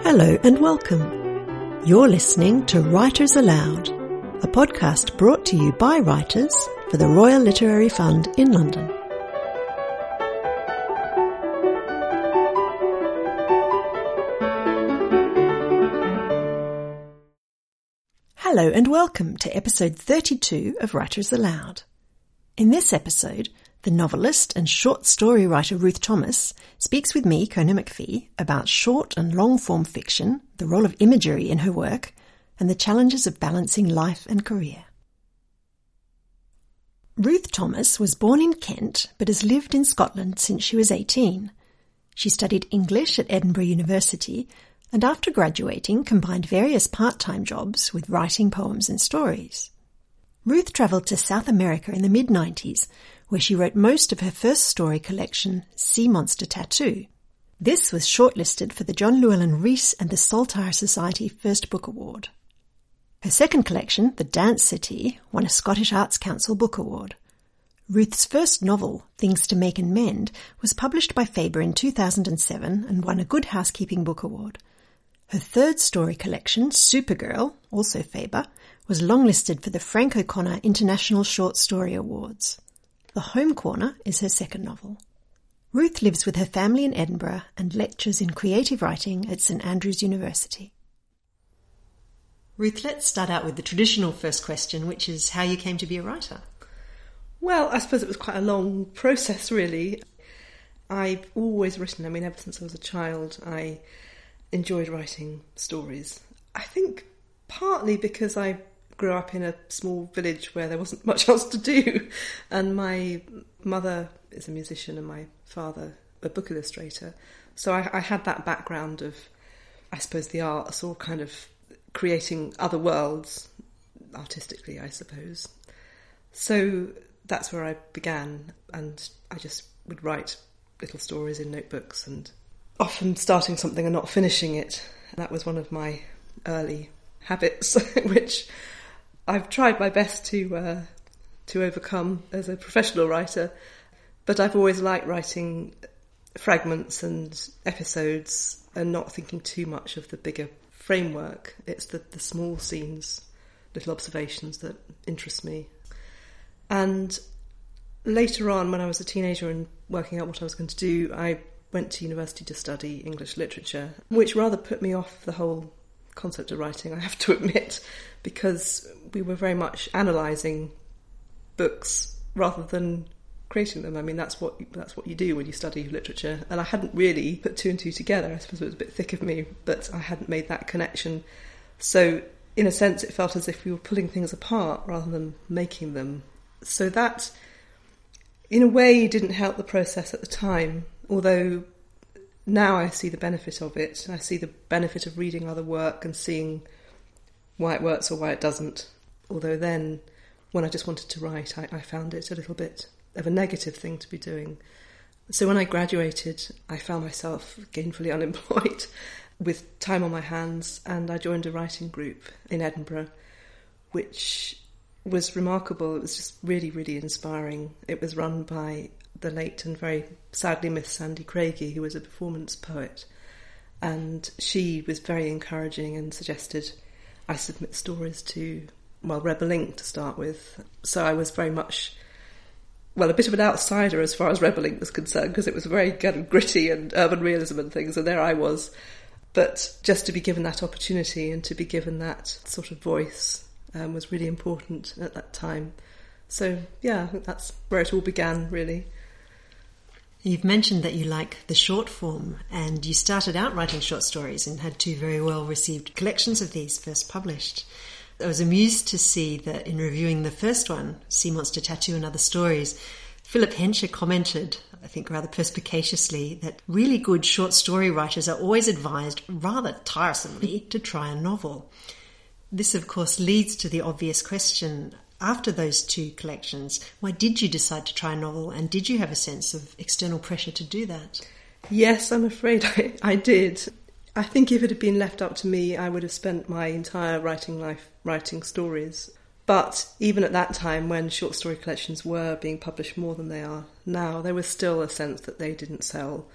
Hello and welcome. You're listening to Writers Aloud, a podcast brought to you by writers for the Royal Literary Fund in London. Hello and welcome to episode 32 of Writers Aloud. In this episode, the novelist and short story writer Ruth Thomas speaks with me, Kona McPhee, about short and long-form fiction, the role of imagery in her work, and the challenges of balancing life and career. Ruth Thomas was born in Kent, but has lived in Scotland since she was 18. She studied English at Edinburgh University, and after graduating combined various part-time jobs with writing poems and stories. Ruth travelled to South America in the mid-90s, where she wrote most of her first story collection, Sea Monster Tattoo. This was shortlisted for the John Llewellyn Rhys and the Saltire Society First Book Award. Her second collection, The Dance Settee, won a Scottish Arts Council Book Award. Ruth's first novel, Things to Make and Mend, was published by Faber in 2007 and won a Good Housekeeping Book Award. Her third story collection, Supergirl, also Faber, was longlisted for the Frank O'Connor International Short Story Awards. The Home Corner is her second novel. Ruth lives with her family in Edinburgh and lectures in creative writing at St Andrews University. Ruth, let's start out with the traditional first question, which is how you came to be a writer. Well, I suppose it was quite a long process, really. I've always written, ever since I was a child, I enjoyed writing stories. I think partly because I grew up in a small village where there wasn't much else to do, and my mother is a musician and my father a book illustrator, so I had that background of, I suppose, the arts, or kind of creating other worlds artistically, I suppose. So that's where I began, and I just would write little stories in notebooks, and often starting something and not finishing it. That was one of my early habits, which I've tried my best to overcome as a professional writer. But I've always liked writing fragments and episodes and not thinking too much of the bigger framework. It's the small scenes, little observations that interest me. And later on, when I was a teenager and working out what I was going to do, I went to university to study English literature, which rather put me off the whole concept of writing, I have to admit, because we were very much analysing books rather than creating them. That's what you do when you study literature, and I hadn't really put two and two together. I suppose it was a bit thick of me, but I hadn't made that connection. So in a sense it felt as if we were pulling things apart rather than making them. So that in a way didn't help the process at the time, although now I see the benefit of it. I see the benefit of reading other work and seeing why it works or why it doesn't. Although then, when I just wanted to write, I found it a little bit of a negative thing to be doing. So when I graduated, I found myself gainfully unemployed with time on my hands, and I joined a writing group in Edinburgh, which was remarkable. It was just really, really inspiring. It was run by the late and very sadly missed Sandy Craigie, who was a performance poet, and she was very encouraging and suggested I submit stories to, Rebel Inc. to start with. So I was very much, a bit of an outsider as far as Rebel Inc. was concerned, because it was very kind of gritty and urban realism and things, and there I was. But just to be given that opportunity and to be given that sort of voice was really important at that time. So yeah, I think that's where it all began, really. You've mentioned that you like the short form, and you started out writing short stories and had two very well-received collections of these first published. I was amused to see that in reviewing the first one, Sea Monster Tattoo and Other Stories, Philip Hensher commented, I think rather perspicaciously, that really good short story writers are always advised, rather tiresomely, to try a novel. This, of course, leads to the obvious question, after those two collections, why did you decide to try a novel, and did you have a sense of external pressure to do that? Yes, I'm afraid I did. I think if it had been left up to me, I would have spent my entire writing life writing stories. But even at that time, when short story collections were being published more than they are now, there was still a sense that they didn't sell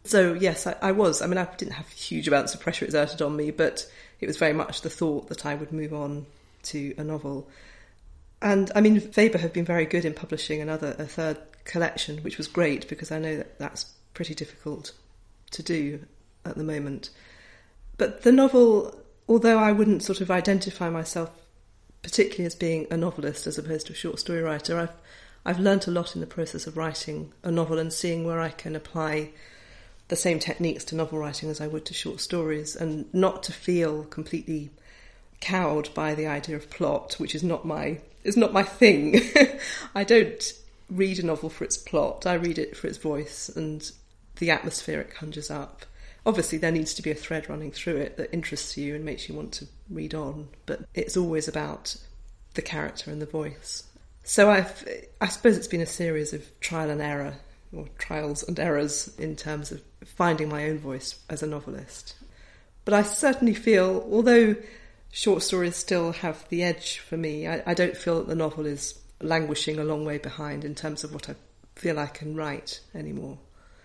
So yes, I was. I mean, I didn't have huge amounts of pressure exerted on me, but it was very much the thought that I would move on to a novel. And I mean, Faber have been very good in publishing a third collection, which was great because I know that that's pretty difficult to do at the moment. But the novel, although I wouldn't sort of identify myself particularly as being a novelist as opposed to a short story writer, I've learnt a lot in the process of writing a novel and seeing where I can apply the same techniques to novel writing as I would to short stories, and not to feel completely cowed by the idea of plot, which is not my thing. I don't read a novel for its plot. I read it for its voice and the atmosphere it conjures up. Obviously, there needs to be a thread running through it that interests you and makes you want to read on, but it's always about the character and the voice. So I suppose it's been a series of trial and error, or trials and errors, in terms of finding my own voice as a novelist. But I certainly feel, although short stories still have the edge for me, I don't feel that the novel is languishing a long way behind in terms of what I feel I can write anymore.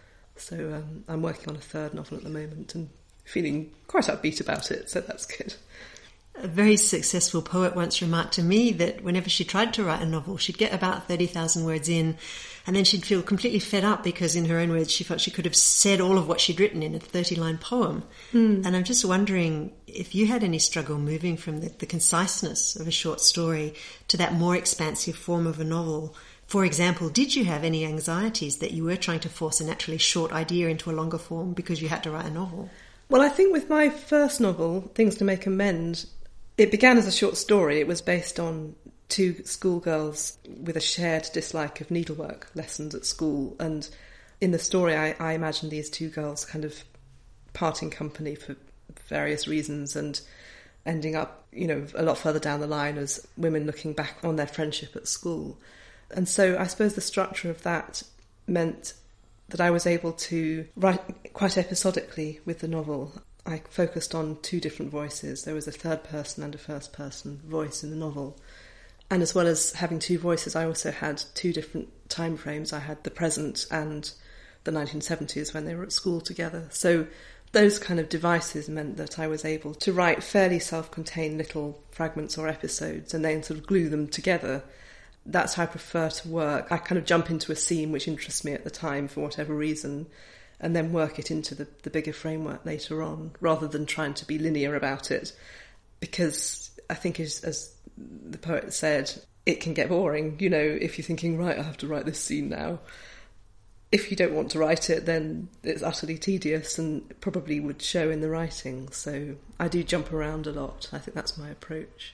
So I'm working on a third novel at the moment and feeling quite upbeat about it, so that's good. A very successful poet once remarked to me that whenever she tried to write a novel, she'd get about 30,000 words in, and then she'd feel completely fed up because, in her own words, she felt she could have said all of what she'd written in a 30-line poem. And I'm just wondering if you had any struggle moving from the conciseness of a short story to that more expansive form of a novel. For example, did you have any anxieties that you were trying to force a naturally short idea into a longer form because you had to write a novel? Well, I think with my first novel, Things to Make Amends, it began as a short story. It was based on two schoolgirls with a shared dislike of needlework lessons at school. And in the story, I imagined these two girls kind of parting company for various reasons and ending up, a lot further down the line as women looking back on their friendship at school. And so I suppose the structure of that meant that I was able to write quite episodically with the novel. I focused on two different voices. There was a third person and a first person voice in the novel. And as well as having two voices, I also had two different time frames. I had the present and the 1970s when they were at school together. So those kind of devices meant that I was able to write fairly self-contained little fragments or episodes and then sort of glue them together. That's how I prefer to work. I kind of jump into a scene which interests me at the time for whatever reason and then work it into the bigger framework later on, rather than trying to be linear about it. Because I think, as the poet said, it can get boring, if you're thinking, right, I have to write this scene now. If you don't want to write it, then it's utterly tedious and probably would show in the writing. So I do jump around a lot. I think that's my approach.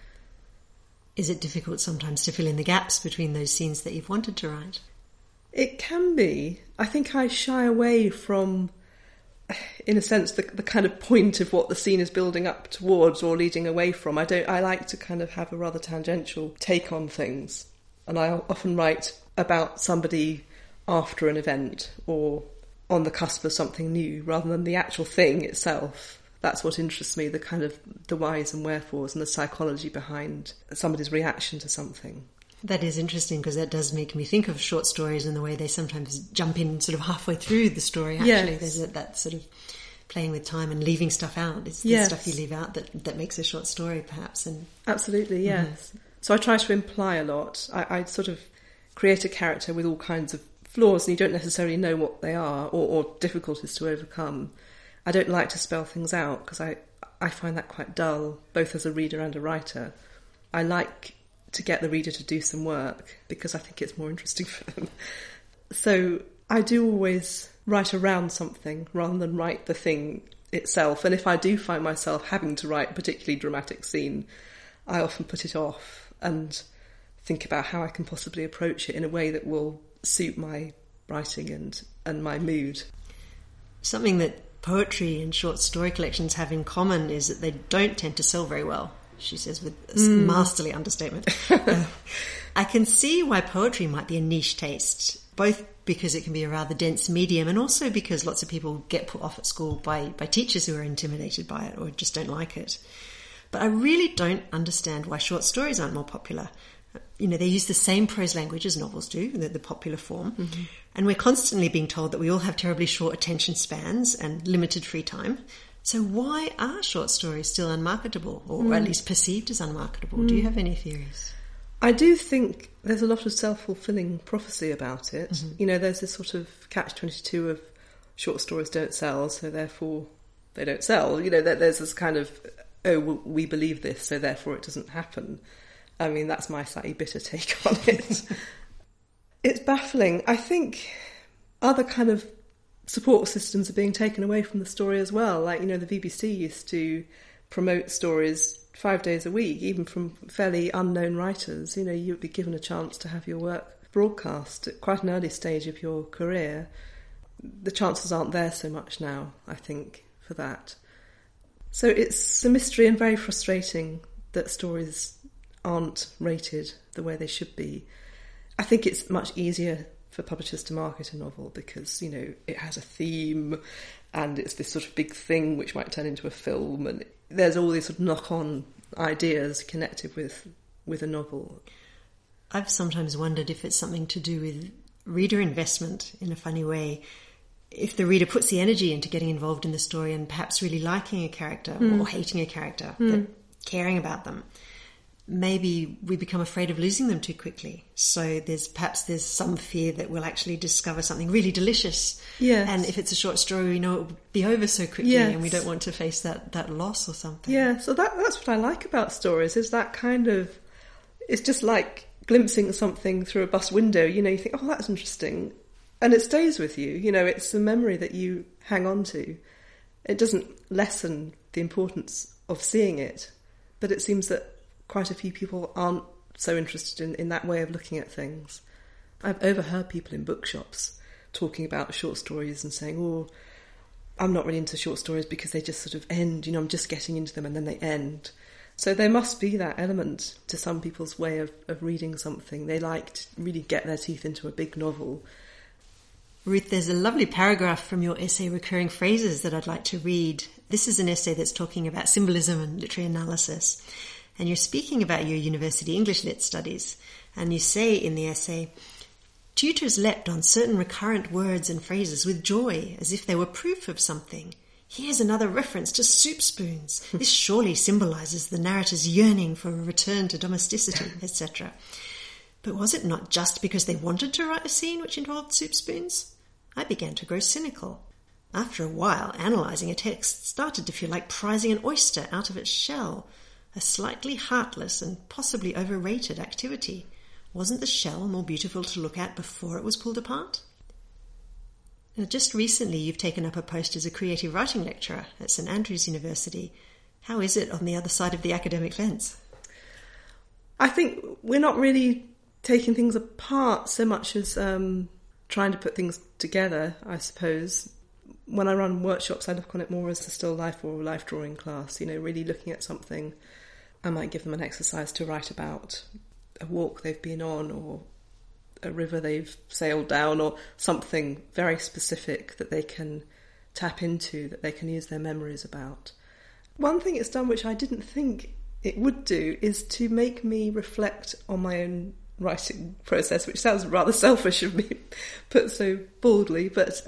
Is it difficult sometimes to fill in the gaps between those scenes that you've wanted to write? It can be. I think I shy away from, in a sense, the kind of point of what the scene is building up towards or leading away from. I like to kind of have a rather tangential take on things. And I often write about somebody after an event or on the cusp of something new rather than the actual thing itself. That's what interests me, the kind of the whys and wherefores and the psychology behind somebody's reaction to something. That is interesting because that does make me think of short stories in the way they sometimes jump in sort of halfway through the story. Actually, yes. There's that sort of playing with time and leaving stuff out. It's the stuff you leave out that makes a short story, perhaps. And absolutely, yes. So I try to imply a lot. I sort of create a character with all kinds of flaws and you don't necessarily know what they are or difficulties to overcome. I don't like to spell things out because I find that quite dull, both as a reader and a writer. I like to get the reader to do some work because I think it's more interesting for them. So I do always write around something rather than write the thing itself. And if I do find myself having to write a particularly dramatic scene, I often put it off and think about how I can possibly approach it in a way that will suit my writing and my mood. Something that poetry and short story collections have in common is that they don't tend to sell very well, she says with a masterly understatement. I can see why poetry might be a niche taste, both because it can be a rather dense medium and also because lots of people get put off at school by teachers who are intimidated by it or just don't like it. But I really don't understand why short stories aren't more popular. they use the same prose language as novels do, the popular form. Mm-hmm. And we're constantly being told that we all have terribly short attention spans and limited free time. So why are short stories still unmarketable, or at least perceived as unmarketable? Do you have any theories? I do think there's a lot of self-fulfilling prophecy about it. Mm-hmm. There's this sort of catch-22 of short stories don't sell, so therefore they don't sell. There's this kind of, well, we believe this, so therefore it doesn't happen. I mean, that's my slightly bitter take on it. It's baffling. I think other kind of support systems are being taken away from the story as well. Like, the BBC used to promote stories 5 days a week, even from fairly unknown writers. You would be given a chance to have your work broadcast at quite an early stage of your career. The chances aren't there so much now, I think, for that. So it's a mystery and very frustrating that stories aren't rated the way they should be. I think it's much easier for publishers to market a novel because, it has a theme and it's this sort of big thing which might turn into a film, and there's all these sort of knock-on ideas connected with a novel. I've sometimes wondered if it's something to do with reader investment in a funny way. If the reader puts the energy into getting involved in the story and perhaps really liking a character or hating a character, but caring about them, maybe we become afraid of losing them too quickly. So there's some fear that we'll actually discover something really delicious. Yes. And if it's a short story, we know it will be over so quickly, yes. and we don't want to face that loss or something. Yeah, so that's what I like about stories, is that kind of, it's just like glimpsing something through a bus window. You think, oh, that's interesting. And it stays with you. It's a memory that you hang on to. It doesn't lessen the importance of seeing it, but it seems that quite a few people aren't so interested in that way of looking at things. I've overheard people in bookshops talking about short stories and saying, oh, I'm not really into short stories because they just sort of end, I'm just getting into them and then they end. So there must be that element to some people's way of reading something. They like to really get their teeth into a big novel. Ruth, there's a lovely paragraph from your essay, Recurring Phrases, that I'd like to read. This is an essay that's talking about symbolism and literary analysis. And you're speaking about your university English Lit studies. And you say in the essay, tutors leapt on certain recurrent words and phrases with joy, as if they were proof of something. Here's another reference to soup spoons. This surely symbolises the narrator's yearning for a return to domesticity, etc. But was it not just because they wanted to write a scene which involved soup spoons? I began to grow cynical. After a while, analysing a text started to feel like prizing an oyster out of its shell, a slightly heartless and possibly overrated activity. Wasn't the shell more beautiful to look at before it was pulled apart? Now, just recently you've taken up a post as a creative writing lecturer at St Andrews University. How is it on the other side of the academic fence? I think we're not really taking things apart so much as trying to put things together, I suppose. When I run workshops, I look on it more as a still life or a life drawing class, really looking at something. I might give them an exercise to write about a walk they've been on, or a river they've sailed down, or something very specific that they can tap into, that they can use their memories about. One thing it's done which I didn't think it would do is to make me reflect on my own writing process, which sounds rather selfish of me put so baldly, but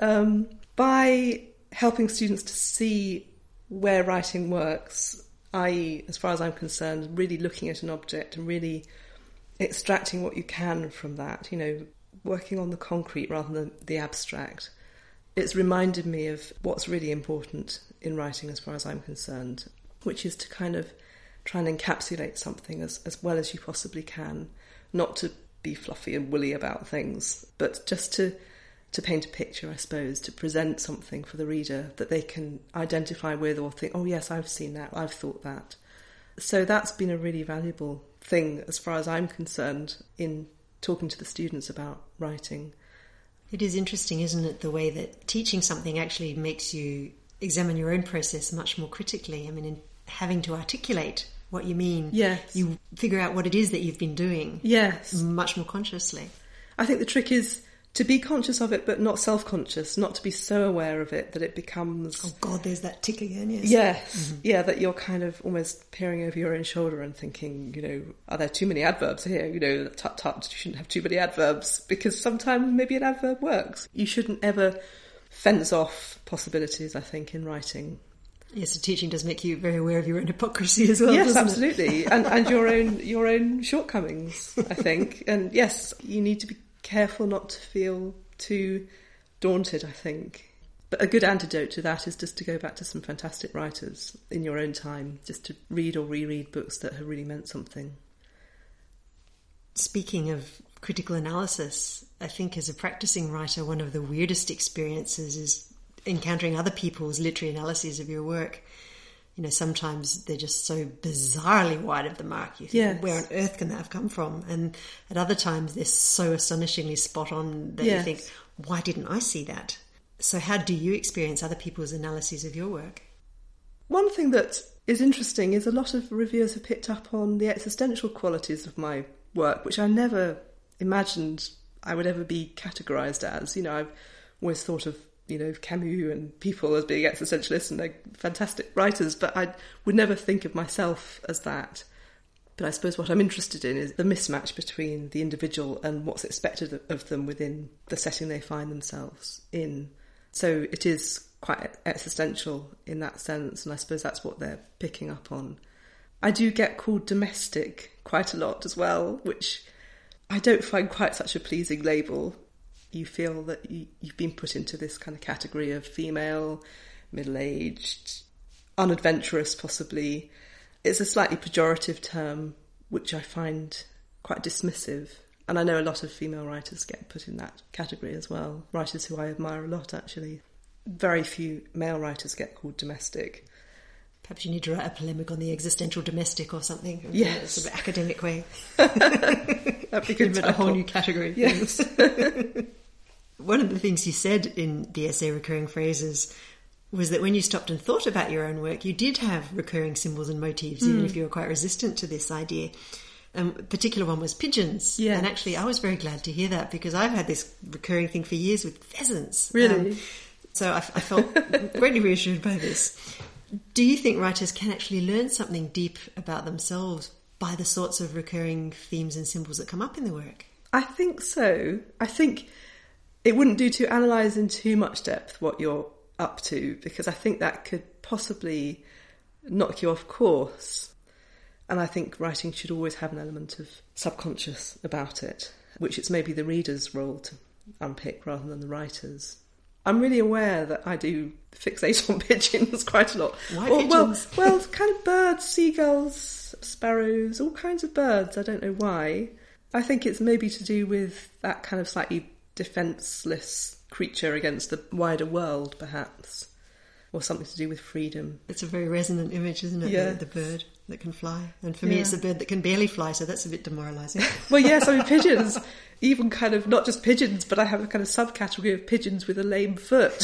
by helping students to see where writing works, i.e., as far as I'm concerned, really looking at an object and really extracting what you can from that, working on the concrete rather than the abstract. It's reminded me of what's really important in writing as far as I'm concerned, which is to kind of try and encapsulate something as well as you possibly can, not to be fluffy and woolly about things, but just to paint a picture, I suppose, to present something for the reader that they can identify with or think, oh yes, I've seen that, I've thought that. So that's been a really valuable thing as far as I'm concerned in talking to the students about writing. It is interesting, isn't it, the way that teaching something actually makes you examine your own process much more critically. I mean, in having to articulate what you mean, yes, you figure out what it is that you've been doing, yes, much more consciously. I think the trick is to be conscious of it but not self-conscious, not to be so aware of it that it becomes... Oh God, there's that tick again, yes. Yes, Mm-hmm. yeah, that you're kind of almost peering over your own shoulder and thinking, you know, are there too many adverbs here? You know, tut, you shouldn't have too many adverbs, because sometimes maybe an adverb works. You shouldn't ever fence off possibilities, I think, in writing. Yes, so teaching does make you very aware of your own hypocrisy as well, yes, doesn't absolutely. and your own shortcomings, I think. And yes, you need to be careful not to feel too daunted, I think. But a good antidote to that is just to go back to some fantastic writers in your own time, just to read or reread books that have really meant something. Speaking of critical analysis, I think as a practicing writer, one of the weirdest experiences is encountering other people's literary analyses of your work. You know, sometimes they're just so bizarrely wide of the mark. You think, yes. Where on earth can that have come from? And at other times, they're so astonishingly spot on that yes. you think, why didn't I see that? So how do you experience other people's analyses of your work? One thing that is interesting is a lot of reviewers have picked up on the existential qualities of my work, which I never imagined I would ever be categorised as. You know, I've always thought of, you know, Camus and people as being existentialists, and they're fantastic writers, but I would never think of myself as that. But I suppose what I'm interested in is the mismatch between the individual and what's expected of them within the setting they find themselves in. So it is quite existential in that sense, and I suppose that's what they're picking up on. I do get called domestic quite a lot as well, which I don't find quite such a pleasing label. You feel that you've been put into this kind of category of female, middle-aged, unadventurous possibly. It's a slightly pejorative term, which I find quite dismissive. And I know a lot of female writers get put in that category as well. Writers who I admire a lot, actually. Very few male writers get called domestic. Perhaps you need to write a polemic on the existential domestic or something. Yes. It's a bit academic way. That'd be good. Give it a whole new category. Yes. One of the things you said in the essay Recurring Phrases was that when you stopped and thought about your own work, you did have recurring symbols and motifs, even if you were quite resistant to this idea. A particular one was pigeons. Yes. And actually, I was very glad to hear that, because I've had this recurring thing for years with pheasants. Really? So I felt greatly reassured by this. Do you think writers can actually learn something deep about themselves by the sorts of recurring themes and symbols that come up in the work? I think so. I think it wouldn't do to analyse in too much depth what you're up to, because I think that could possibly knock you off course. And I think writing should always have an element of subconscious about it, which it's maybe the reader's role to unpick rather than the writer's. I'm really aware that I do fixate on pigeons quite a lot. Why pigeons? Well, kind of birds, seagulls, sparrows, all kinds of birds. I don't know why. I think it's maybe to do with that kind of slightly defenceless creature against the wider world, perhaps, or something to do with freedom. It's a very resonant image, isn't it? Yeah. The bird that can fly. And for me, it's a bird that can barely fly, so that's a bit demoralising. Well, yes, I mean, pigeons, even kind of, not just pigeons, but I have a kind of subcategory of pigeons with a lame foot.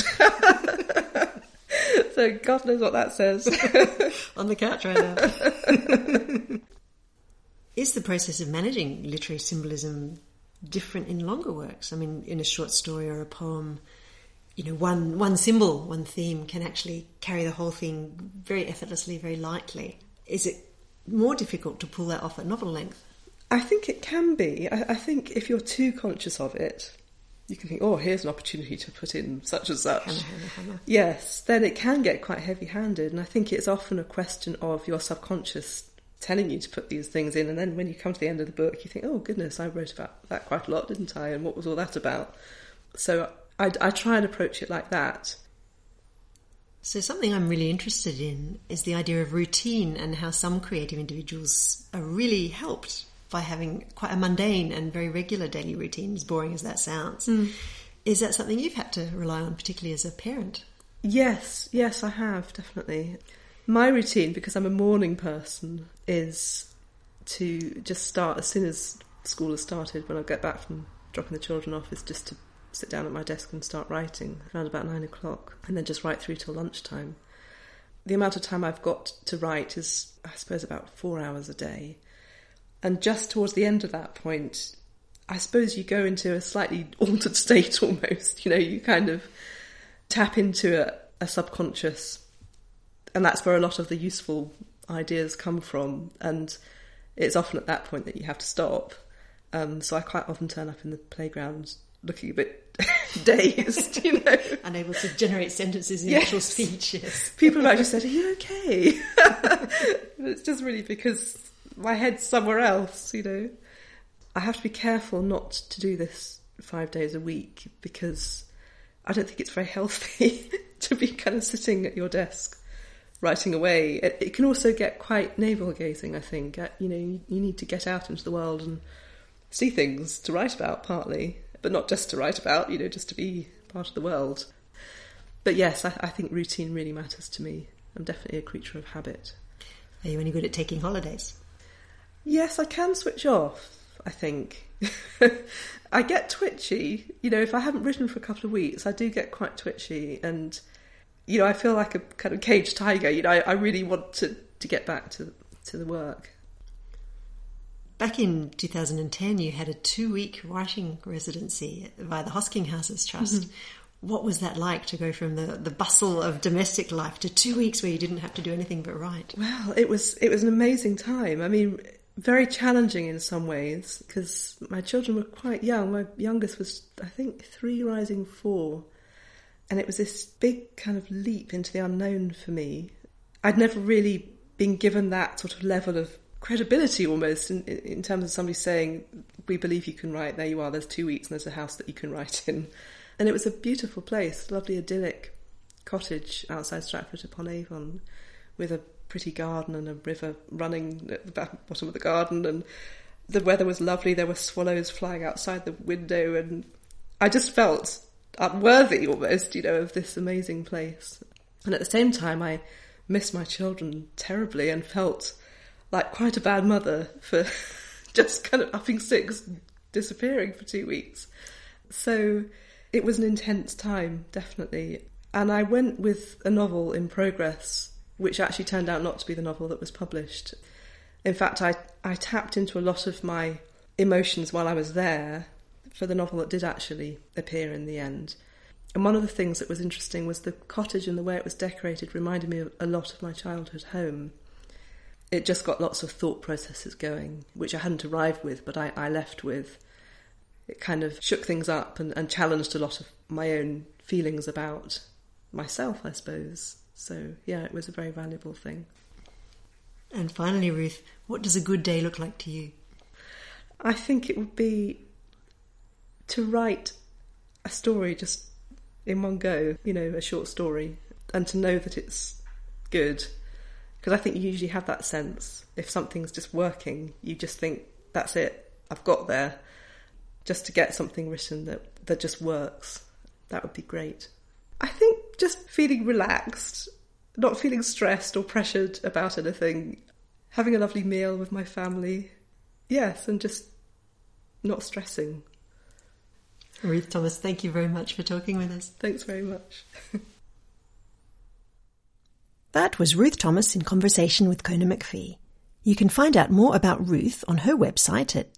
So God knows what that says. On the couch right now. Is the process of managing literary symbolism different in longer works? I mean, in a short story or a poem, you know, one symbol, one theme can actually carry the whole thing very effortlessly, very lightly. Is it more difficult to pull that off at novel length? I think it can be. I think if you're too conscious of it, you can think, oh, here's an opportunity to put in such and such. Hammer. Yes, then it can get quite heavy-handed, and I think it's often a question of your subconscious telling you to put these things in, and then when you come to the end of the book, you think, oh, goodness, I wrote about that quite a lot, didn't I? And what was all that about? So I try and approach it like that. So something I'm really interested in is the idea of routine, and how some creative individuals are really helped by having quite a mundane and very regular daily routine, as boring as that sounds. Is that something you've had to rely on, particularly as a parent? Yes, I have, definitely. My routine, because I'm a morning person, is to just start as soon as school has started, when I get back from dropping the children off, is just to sit down at my desk and start writing around about 9 o'clock, and then just write through till lunchtime. The amount of time I've got to write is, I suppose, about 4 hours a day. And just towards the end of that point, I suppose you go into a slightly altered state almost, you kind of tap into a subconscious, and that's where a lot of the useful ideas come from, and it's often at that point that you have to stop. So I quite often turn up in the playground looking a bit dazed, Unable to generate sentences in actual speech, yes. People have actually said, "Are you okay?" But it's just really because my head's somewhere else, I have to be careful not to do this 5 days a week, because I don't think it's very healthy to be kind of sitting at your desk writing away. It can also get quite navel-gazing, I think. You need to get out into the world and see things to write about, partly, but not just to write about, just to be part of the world. But yes, I think routine really matters to me. I'm definitely a creature of habit. Are you any good at taking holidays? Yes, I can switch off, I think. I get twitchy. If I haven't written for a couple of weeks, I do get quite twitchy, and I feel like a kind of caged tiger. I really want to get back to the work. Back in 2010, you had a 2-week writing residency via the Hosking Houses Trust. Mm-hmm. What was that like, to go from the bustle of domestic life to 2 weeks where you didn't have to do anything but write? Well, it was an amazing time. I mean, very challenging in some ways, because my children were quite young. My youngest was, I think, 3 rising 4. And it was this big kind of leap into the unknown for me. I'd never really been given that sort of level of credibility almost in terms of somebody saying, "We believe you can write, there you are, there's 2 weeks and there's a house that you can write in." And it was a beautiful place, lovely idyllic cottage outside Stratford-upon-Avon with a pretty garden and a river running at the bottom of the garden, and the weather was lovely. There were swallows flying outside the window, and I just felt unworthy almost, of this amazing place. And at the same time, I missed my children terribly and felt like quite a bad mother for just kind of upping sticks, disappearing for 2 weeks. So it was an intense time, definitely. And I went with a novel in progress, which actually turned out not to be the novel that was published. In fact, I tapped into a lot of my emotions while I was there for the novel that did actually appear in the end. And one of the things that was interesting was the cottage and the way it was decorated reminded me of a lot of my childhood home. It just got lots of thought processes going, which I hadn't arrived with, but I left with. It kind of shook things up and challenged a lot of my own feelings about myself, I suppose. So, yeah, it was a very valuable thing. And finally, Ruth, what does a good day look like to you? I think it would be to write a story just in one go, a short story, and to know that it's good. Because I think you usually have that sense. If something's just working, you just think, that's it, I've got there. Just to get something written that just works, that would be great. I think just feeling relaxed, not feeling stressed or pressured about anything, having a lovely meal with my family, yes, and just not stressing. Ruth Thomas, thank you very much for talking with us. Thanks very much. That was Ruth Thomas in conversation with Kona McPhee. You can find out more about Ruth on her website at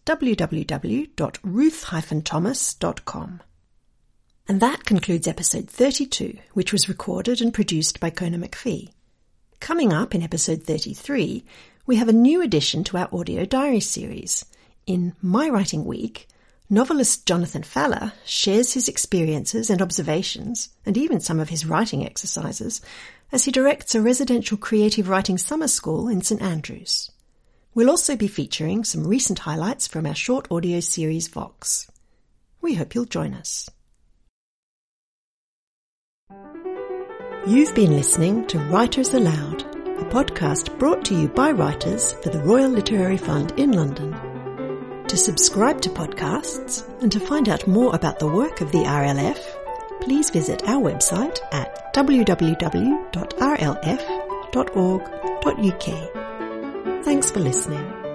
www.ruth-thomas.com. And that concludes episode 32, which was recorded and produced by Kona McPhee. Coming up in episode 33, we have a new addition to our audio diary series. In My Writing Week, novelist Jonathan Faller shares his experiences and observations, and even some of his writing exercises, as he directs a residential creative writing summer school in St Andrews. We'll also be featuring some recent highlights from our short audio series Vox. We hope you'll join us. You've been listening to Writers Aloud, a podcast brought to you by writers for the Royal Literary Fund in London. To subscribe to podcasts and to find out more about the work of the RLF, please visit our website at www.rlf.org.uk. Thanks for listening.